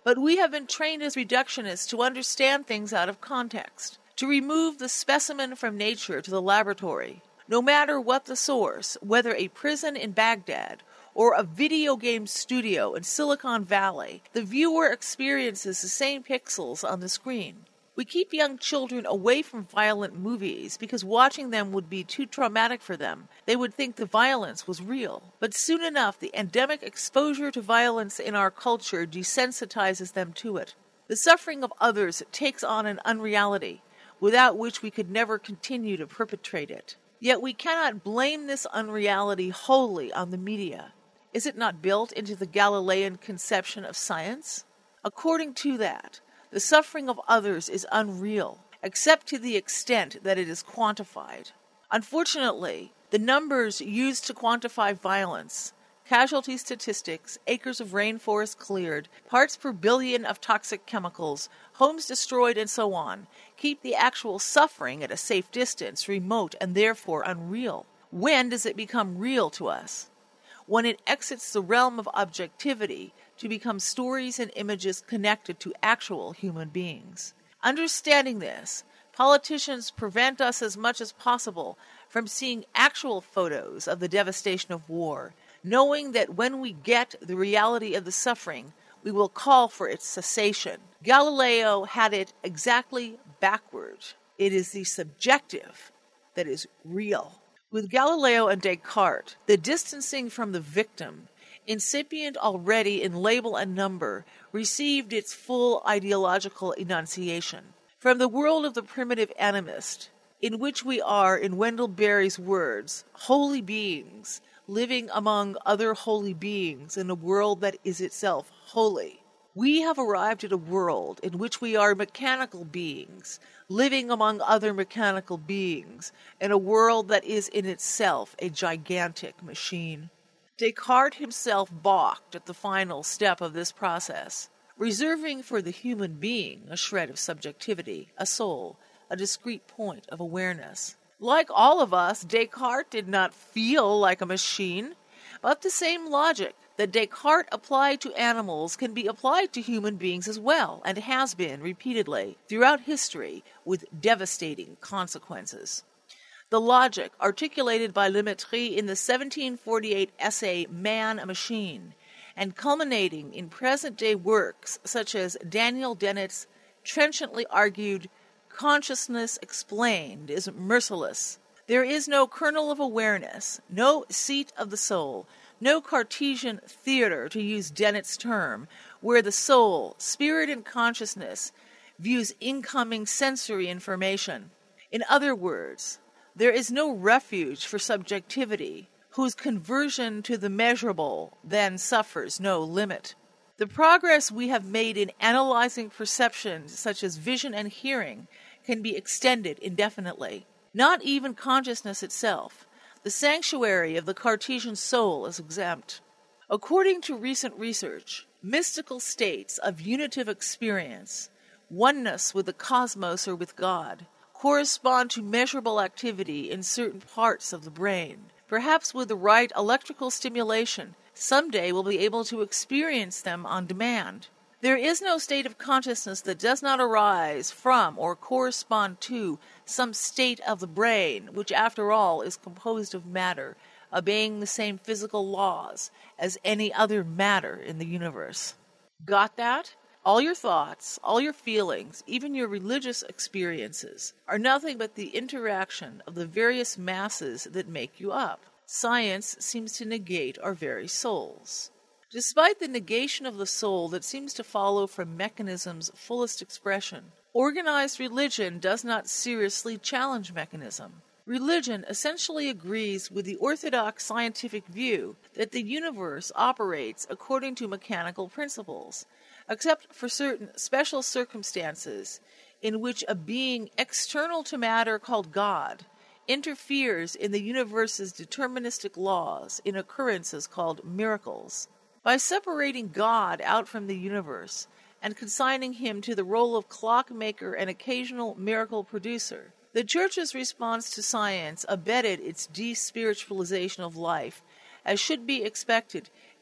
But we have been trained as reductionists to understand things out of context, to remove the specimen from nature to the laboratory. No matter what the source, whether a prison in Baghdad or a video game studio in Silicon Valley, the viewer experiences the same pixels on the screen. We keep young children away from violent movies because watching them would be too traumatic for them. They would think the violence was real. But soon enough, the endemic exposure to violence in our culture desensitizes them to it. The suffering of others takes on an unreality, without which we could never continue to perpetrate it. Yet we cannot blame this unreality wholly on the media. Is it not built into the Galilean conception of science? According to that, the suffering of others is unreal, except to the extent that it is quantified. Unfortunately, the numbers used to quantify violence, casualty statistics, acres of rainforest cleared, parts per billion of toxic chemicals, homes destroyed, and so on, keep the actual suffering at a safe distance, remote, and therefore unreal. When does it become real to us? When it exits the realm of objectivity to become stories and images connected to actual human beings. Understanding this, politicians prevent us as much as possible from seeing actual photos of the devastation of war, knowing that when we get the reality of the suffering, we will call for its cessation. Galileo had it exactly backward. It is the subjective that is real. With Galileo and Descartes, the distancing from the victim, incipient already in label and number, received its full ideological enunciation. From the world of the primitive animist, in which we are, in Wendell Berry's words, holy beings, living among other holy beings in a world that is itself holy, we have arrived at a world in which we are mechanical beings, living among other mechanical beings, in a world that is in itself a gigantic machine. Descartes himself balked at the final step of this process, reserving for the human being a shred of subjectivity, a soul, a discrete point of awareness. Like all of us, Descartes did not feel like a machine, but the same logic that Descartes applied to animals can be applied to human beings as well, and has been repeatedly throughout history with devastating consequences. The logic articulated by Le Maître in the seventeen forty-eight essay Man, a Machine, and culminating in present-day works such as Daniel Dennett's trenchantly argued Consciousness Explained, is merciless. There is no kernel of awareness, no seat of the soul, no Cartesian theater, to use Dennett's term, where the soul, spirit, and consciousness views incoming sensory information. In other words, there is no refuge for subjectivity, whose conversion to the measurable then suffers no limit. The progress we have made in analyzing perceptions such as vision and hearing can be extended indefinitely. Not even consciousness itself, the sanctuary of the Cartesian soul, is exempt. According to recent research, mystical states of unitive experience, oneness with the cosmos or with God, correspond to measurable activity in certain parts of the brain. Perhaps with the right electrical stimulation, someday we'll be able to experience them on demand. There is no state of consciousness that does not arise from or correspond to some state of the brain, which after all is composed of matter, obeying the same physical laws as any other matter in the universe. Got that? All your thoughts, all your feelings, even your religious experiences, are nothing but the interaction of the various masses that make you up. Science seems to negate our very souls. Despite the negation of the soul that seems to follow from mechanism's fullest expression, organized religion does not seriously challenge mechanism. Religion essentially agrees with the orthodox scientific view that the universe operates according to mechanical principles, except for certain special circumstances in which a being external to matter called God interferes in the universe's deterministic laws in occurrences called miracles. By separating God out from the universe and consigning him to the role of clockmaker and occasional miracle producer, the Church's response to science abetted its despiritualization of life, as should be expected,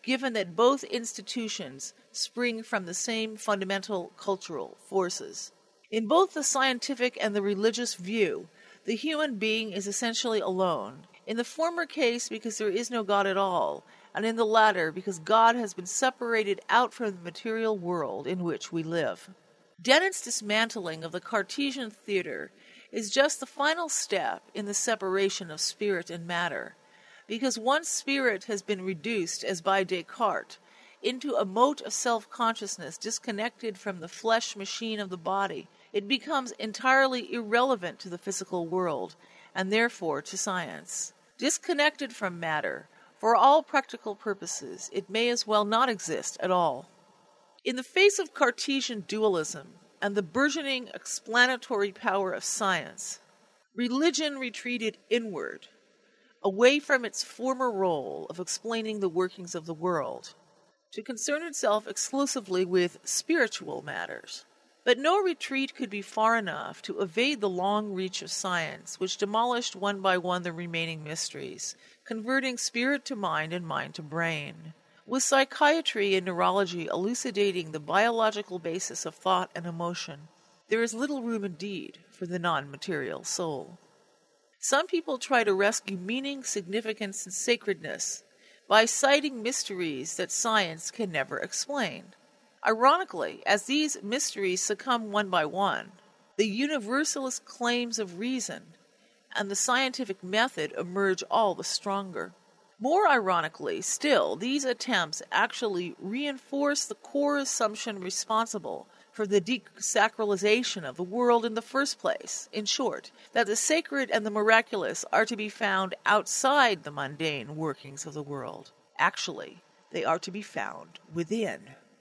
given that both institutions spring from the same fundamental cultural forces. In both the scientific and the religious view, the human being is essentially alone. In the former case, because there is no God at all, and in the latter, because God has been separated out from the material world in which we live. Dennett's dismantling of the Cartesian theater is just the final step in the separation of spirit and matter, because once spirit has been reduced, as by Descartes, into a mote of self-consciousness disconnected from the flesh machine of the body, it becomes entirely irrelevant to the physical world, and therefore to science. Disconnected from matter, for all practical purposes, it may as well not exist at all. In the face of Cartesian dualism and the burgeoning explanatory power of science, religion retreated inward, away from its former role of explaining the workings of the world, to concern itself exclusively with spiritual matters. But no retreat could be far enough to evade the long reach of science, which demolished one by one the remaining mysteries, converting spirit to mind and mind to brain. With psychiatry and neurology elucidating the biological basis of thought and emotion, there is little room indeed for the non-material soul. Some people try to rescue meaning, significance, and sacredness by citing mysteries that science can never explain. Ironically, as these mysteries succumb one by one, the universalist claims of reason and the scientific method emerge all the stronger. More ironically still, these attempts actually reinforce the core assumption responsible for the desacralization of the world in the first place. In short, that the sacred and the miraculous are to be found outside the mundane workings of the world. Actually, they are to be found within.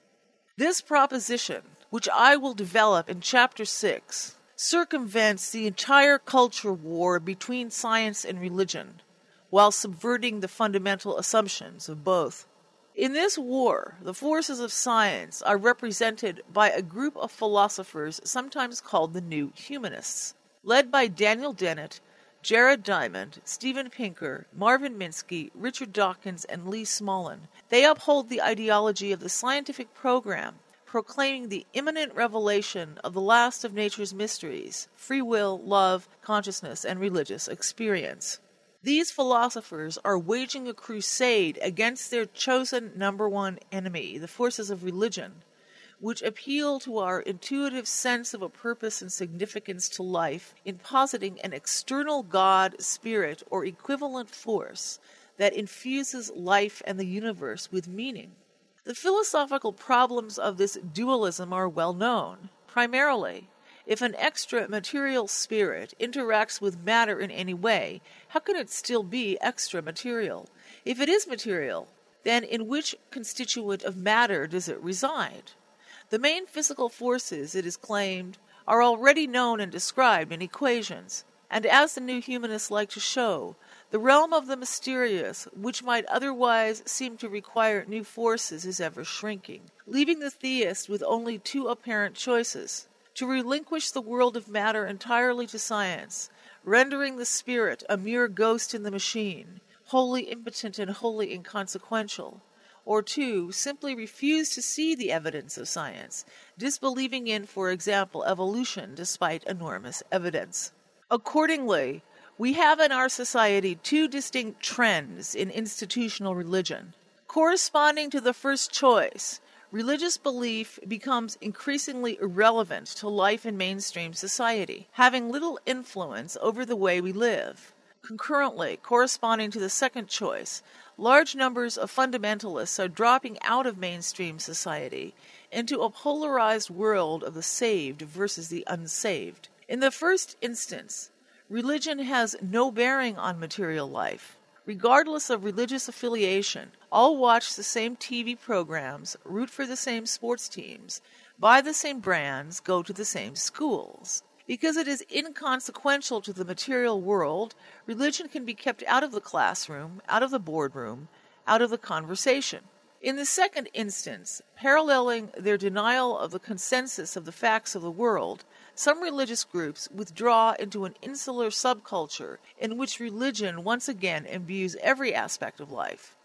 This proposition, which I will develop in Chapter six, circumvents the entire culture war between science and religion, while subverting the fundamental assumptions of both. In this war, the forces of science are represented by a group of philosophers sometimes called the New Humanists, led by Daniel Dennett, Jared Diamond, Steven Pinker, Marvin Minsky, Richard Dawkins, and Lee Smolin. They uphold the ideology of the scientific program, proclaiming the imminent revelation of the last of nature's mysteries, free will, love, consciousness, and religious experience. These philosophers are waging a crusade against their chosen number one enemy, the forces of religion, which appeal to our intuitive sense of a purpose and significance to life in positing an external God, spirit, or equivalent force that infuses life and the universe with meaning. The philosophical problems of this dualism are well known. Primarily, if an extra-material spirit interacts with matter in any way, how can it still be extra-material? If it is material, then in which constituent of matter does it reside? The main physical forces, it is claimed, are already known and described in equations, and as the New Humanists like to show, the realm of the mysterious, which might otherwise seem to require new forces, is ever shrinking, leaving the theist with only two apparent choices: to relinquish the world of matter entirely to science, rendering the spirit a mere ghost in the machine, wholly impotent and wholly inconsequential, or two, simply refuse to see the evidence of science, disbelieving in, for example, evolution despite enormous evidence. Accordingly, we have in our society two distinct trends in institutional religion. Corresponding to the first choice, religious belief becomes increasingly irrelevant to life in mainstream society, having little influence over the way we live. Concurrently, corresponding to the second choice, large numbers of fundamentalists are dropping out of mainstream society into a polarized world of the saved versus the unsaved. In the first instance, religion has no bearing on material life. Regardless of religious affiliation, all watch the same T V programs, root for the same sports teams, buy the same brands, go to the same schools. Because it is inconsequential to the material world, religion can be kept out of the classroom, out of the boardroom, out of the conversation. In the second instance, paralleling their denial of the consensus of the facts of the world, some religious groups withdraw into an insular subculture in which religion once again imbues every aspect of life.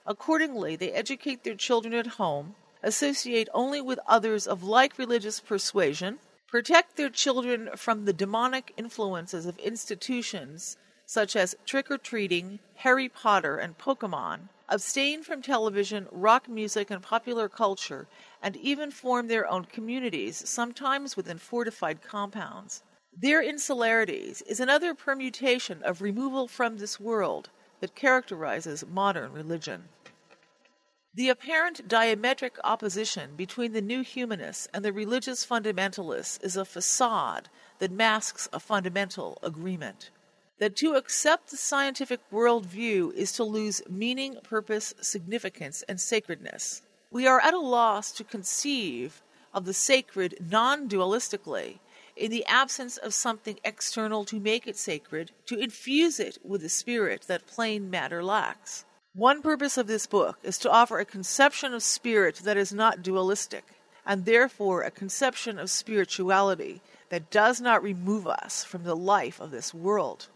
Accordingly, they educate their children at home, associate only with others of like religious persuasion, protect their children from the demonic influences of institutions such as trick-or-treating, Harry Potter, and Pokemon, abstain from television, rock music, and popular culture, and even form their own communities, sometimes within fortified compounds. Their insularities is another permutation of removal from this world that characterizes modern religion. The apparent diametric opposition between the new humanists and the religious fundamentalists is a facade that masks a fundamental agreement. That to accept the scientific worldview is to lose meaning, purpose, significance, and sacredness. We are at a loss to conceive of the sacred non-dualistically, in the absence of something external to make it sacred, to infuse it with the spirit that plain matter lacks. One purpose of this book is to offer a conception of spirit that is not dualistic, and therefore a conception of spirituality that does not remove us from the life of this world.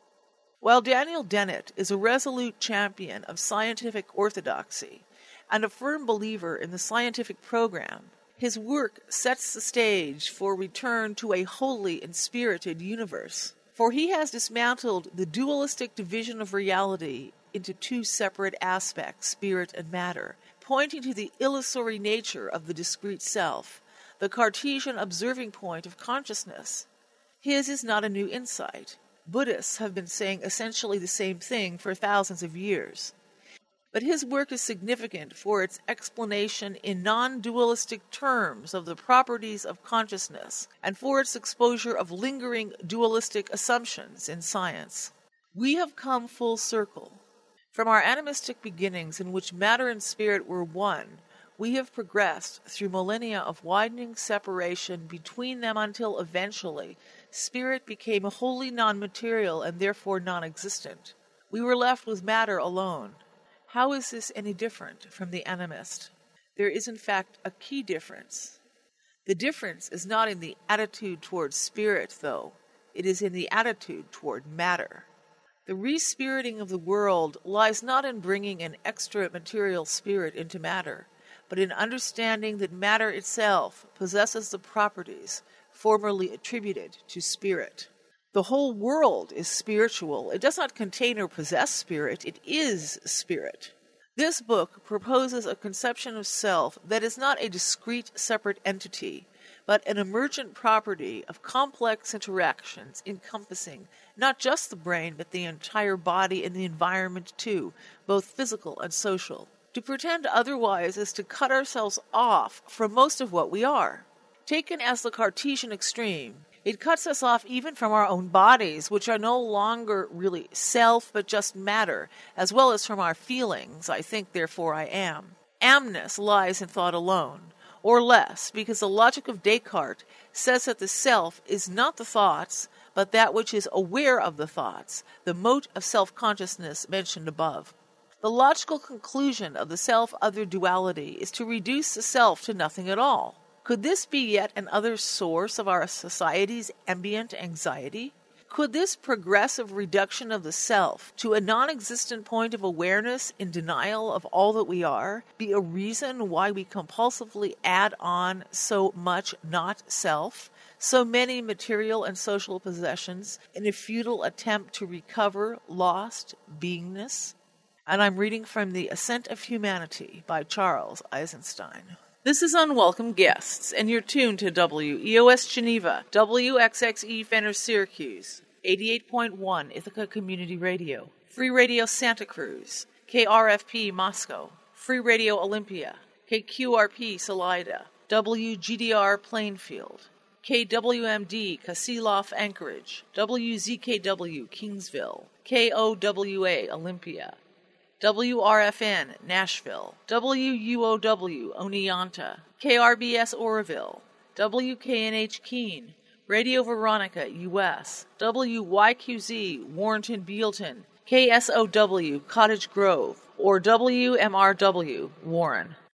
While Daniel Dennett is a resolute champion of scientific orthodoxy and a firm believer in the scientific program, his work sets the stage for return to a holy and spirited universe, for he has dismantled the dualistic division of reality into two separate aspects, spirit and matter, pointing to the illusory nature of the discrete self, the Cartesian observing point of consciousness. His is not a new insight. Buddhists have been saying essentially the same thing for thousands of years. But his work is significant for its explanation in non-dualistic terms of the properties of consciousness and for its exposure of lingering dualistic assumptions in science. We have come full circle. From our animistic beginnings in which matter and spirit were one, we have progressed through millennia of widening separation between them until eventually spirit became wholly non-material and therefore non-existent. We were left with matter alone. How is this any different from the animist? There is in fact a key difference. The difference is not in the attitude toward spirit, though. It is in the attitude toward matter. The re-spiriting of the world lies not in bringing an extra material spirit into matter, but in understanding that matter itself possesses the properties formerly attributed to spirit. The whole world is spiritual. It does not contain or possess spirit. It is spirit. This book proposes a conception of self that is not a discrete, separate entity, but an emergent property of complex interactions encompassing not just the brain, but the entire body and the environment too, both physical and social. To pretend otherwise is to cut ourselves off from most of what we are. Taken as the Cartesian extreme, it cuts us off even from our own bodies, which are no longer really self, but just matter, as well as from our feelings, I think, therefore I am. Amness lies in thought alone, or less, because the logic of Descartes says that the self is not the thoughts, but that which is aware of the thoughts, the mote of self-consciousness mentioned above. The logical conclusion of the self-other duality is to reduce the self to nothing at all. Could this be yet another source of our society's ambient anxiety? Could this progressive reduction of the self to a non-existent point of awareness in denial of all that we are be a reason why we compulsively add on so much not self, so many material and social possessions, in a futile attempt to recover lost beingness? And I'm reading from The Ascent of Humanity by Charles Eisenstein. This is Unwelcome Guests, and you're tuned to W E O S Geneva, W X X E Fenner Syracuse, eighty-eight point one Ithaca Community Radio, Free Radio Santa Cruz, K R F P Moscow, Free Radio Olympia, K Q R P Salida, W G D R Plainfield, K W M D Kasilof Anchorage, W Z K W Kingsville, K O W A Olympia, W R F N, Nashville, W U O W, Oneonta, K R B S Oroville, W K N H Keene, Radio Veronica, U S, W Y Q Z, Warrenton, Bealton, K S O W, Cottage Grove, or W M R W, Warren.